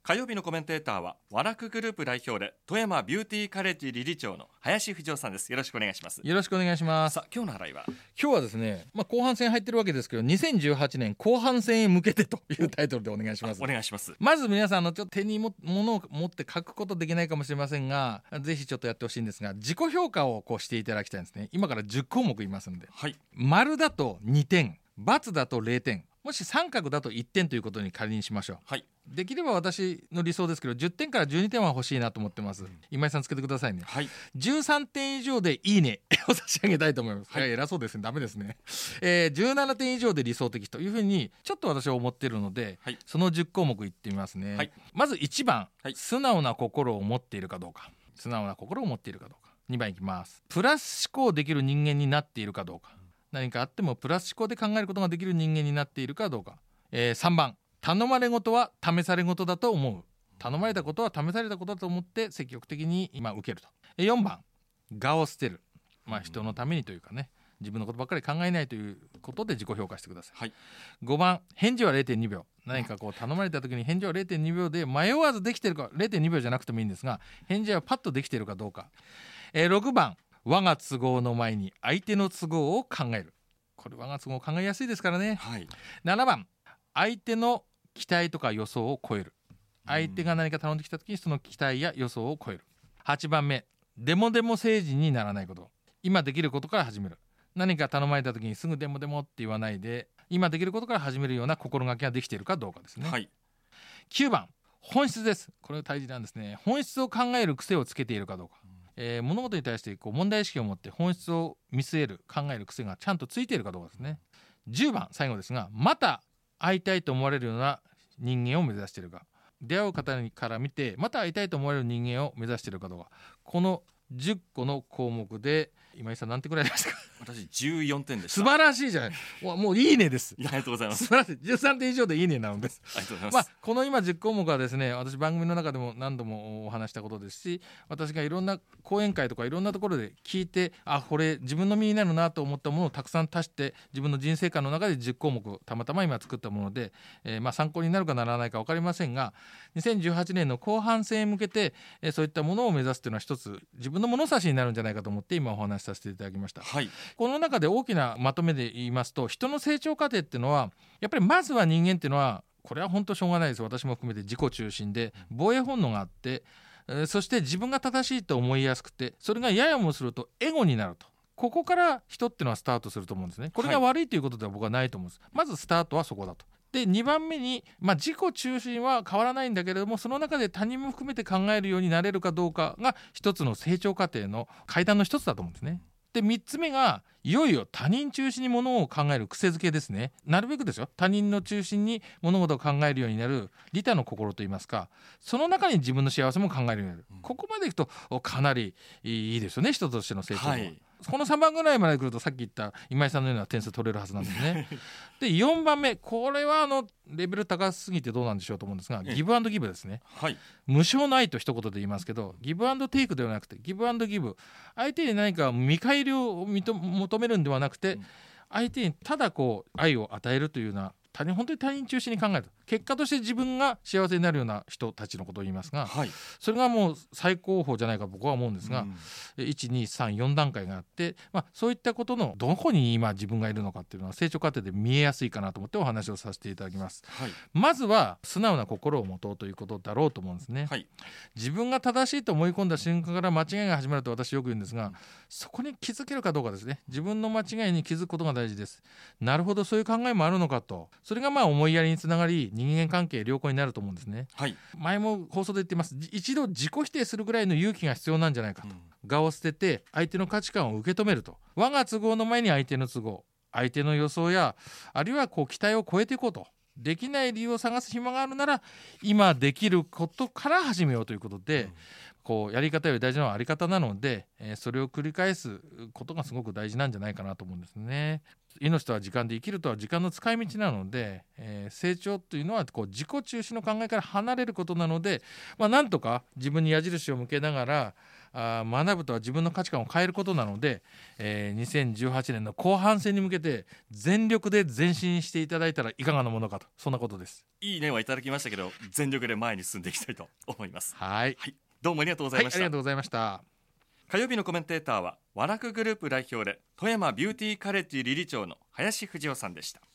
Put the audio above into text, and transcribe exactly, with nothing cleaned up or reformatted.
火曜日のコメンテーターはワラクグループ代表で富山ビューティーカレッジ理事長の林藤夫さんです。よろしくお願いします。 よろしくお願いします。 さあ今日の話題は今日はですね、まあ、後半戦入ってるわけですけどにせんじゅうはちねん後半戦へ向けてというタイトルでお願いします。 お願いします。 まず皆さんのちょっと手にも物を持って書くことできないかもしれませんが、ぜひちょっとやってほしいんですが、自己評価をこうしていただきたいんですね。今からじゅっこうもく言いますので、 はい、 丸だとにてん、×だとれいてん、もし三角だといってんということに仮にしましょう。 はい、 できれば私の理想ですけどじゅってんからじゅうにてんは欲しいなと思ってます、うん、今井さんつけてくださいね。 はい、 じゅうさんてん以上でいいねを差し上げたいと思います。 はい、 いや偉そうですね、ダメですね、えー、じゅうななてん以上で理想的というふうにちょっと私は思っているので、はい、そのじゅっこうもくいってみますね。はい、まずいちばん、はい、素直な心を持っているかどうか。素直な心を持っているかどうか。にばんいきます。プラス思考できる人間になっているかどうか。何かあってもプラス思考で考えることができる人間になっているかどうか。えー、さんばん、頼まれ事は試され事だと思う。頼まれたことは試されたことだと思って積極的に今受けると。えー、よんばん、我を捨てる。まあ人のためにというかね、自分のことばっかり考えないということで自己評価してください。はい、ごばん、返事は れいてんにびょう。何かこう頼まれた時に返事は れいてんにびょうで迷わずできてるか、 れいてんにびょうじゃなくてもいいんですが返事はパッとできているかどうか。えー、ろくばん、我が都合の前に相手の都合を考える。これ我が都合考えやすいですからね。はい、ななばん、相手の期待とか予想を超える。相手が何か頼んできた時にその期待や予想を超える。はちばんめ、デモデモ政治にならないこと。今できることから始める。何か頼まれた時にすぐデモデモって言わないで今できることから始めるような心がけができているかどうかですね。はい、きゅうばん、本質です。これ大事なんですね。本質を考える癖をつけているかどうか。えー、物事に対してこう問題意識を持って本質を見据える考える癖がちゃんとついているかどうかですね。じゅうばん、最後ですが、また会いたいと思われるような人間を目指しているか。出会う方から見てまた会いたいと思われる人間を目指しているかどうか。このじゅっこの項目で今井さん何点くらいですか？ 私じゅうよんてんでした。 素晴らしいじゃない。もういいねです。 ありがとうございます。 素晴らしい。じゅうさんてん以上でいいねなのです。 ありがとうございます。 まあ、この今じゅっこうもくはですね、私番組の中でも何度もお話したことですし、私がいろんな講演会とかいろんなところで聞いて、あ、これ自分の身になるなと思ったものをたくさん足して自分の人生観の中でじゅっこうもくたまたま今作ったもので、えー、まあ参考になるかならないか分かりませんが、にせんじゅうはちねんの後半戦へ向けて、えー、そういったものを目指すというのは一つ自分の物差しになるんじゃないかと思って今お話しさせていただきました。はい、この中で大きなまとめで言いますと、人の成長過程っていうのはやっぱりまずは人間っていうのはこれは本当しょうがないです。私も含めて自己中心で防衛本能があって、えー、そして自分が正しいと思いやすくて、それがややもするとエゴになると。ここから人っていうのはスタートすると思うんですね。これが悪いということでは僕はないと思うんです。はい、まずスタートはそこだと。でにばんめに、まあ、自己中心は変わらないんだけれども、その中で他人も含めて考えるようになれるかどうかが一つの成長過程の階段の一つだと思うんですね。でみっつめがいよいよ他人中心にものを考える癖づけですね。なるべくですよ、他人の中心に物事を考えるようになる利他の心といいますか、その中に自分の幸せも考えるようになる、うん、ここまでいくとかなりいいですよね、人としての成長も。はい、このさんばんぐらいまで来るとさっき言った今井さんのような点数取れるはずなんですね。でよんばんめ、これはあのレベル高すぎてどうなんでしょうと思うんですが、ギブアンドギブですね。はい、無償の愛と一言で言いますけど、ギブアンドテイクではなくてギブアンドギブ。相手に何か見返りを求めるんではなくて、相手にただこう愛を与えるというような、他人本当に他人中心に考える、結果として自分が幸せになるような人たちのことを言いますが、はい、それがもう最高峰じゃないかと僕は思うんですが、うん、いちにさんよんだんかいがあって、まあ、そういったことのどこに今自分がいるのかっていうのは成長過程で見えやすいかなと思ってお話をさせていただきます。はい、まずは素直な心を持とうということだろうと思うんですね。はい、自分が正しいと思い込んだ瞬間から間違いが始まると私よく言うんですが、うん、そこに気づけるかどうかですね。自分の間違いに気づくことが大事です。なるほど、そういう考えもあるのかと。それがまあ思いやりにつながり人間関係良好になると思うんですね。はい、前も放送で言ってます。一度自己否定するぐらいの勇気が必要なんじゃないかと、うん、我を捨てて相手の価値観を受け止めると。我が都合の前に相手の都合、相手の予想やあるいはこう期待を超えていこうと。できない理由を探す暇があるなら今できることから始めようということで、うん、こうやり方より大事なのはあり方なので、えー、それを繰り返すことがすごく大事なんじゃないかなと思うんですね。 命とは時間で、生きるとは時間の使い道なので、えー成長というのはこう自己中心の考えから離れることなので、まあ、なんとか自分に矢印を向けながらあ学ぶとは自分の価値観を変えることなので、えーにせんじゅうはちねんの後半戦に向けて全力で前進していただいたらいかがなものかと、そんなことです。 いいねはいただきましたけど、全力で前に進んでいきたいと思います。 はい、 はい、どうもありがとうござはいい、 ました。 ありがとうございました。 火曜日のコメンテーターはワラクグループ代表で富山ビューティーカレッジ理事長の林藤夫さんでした。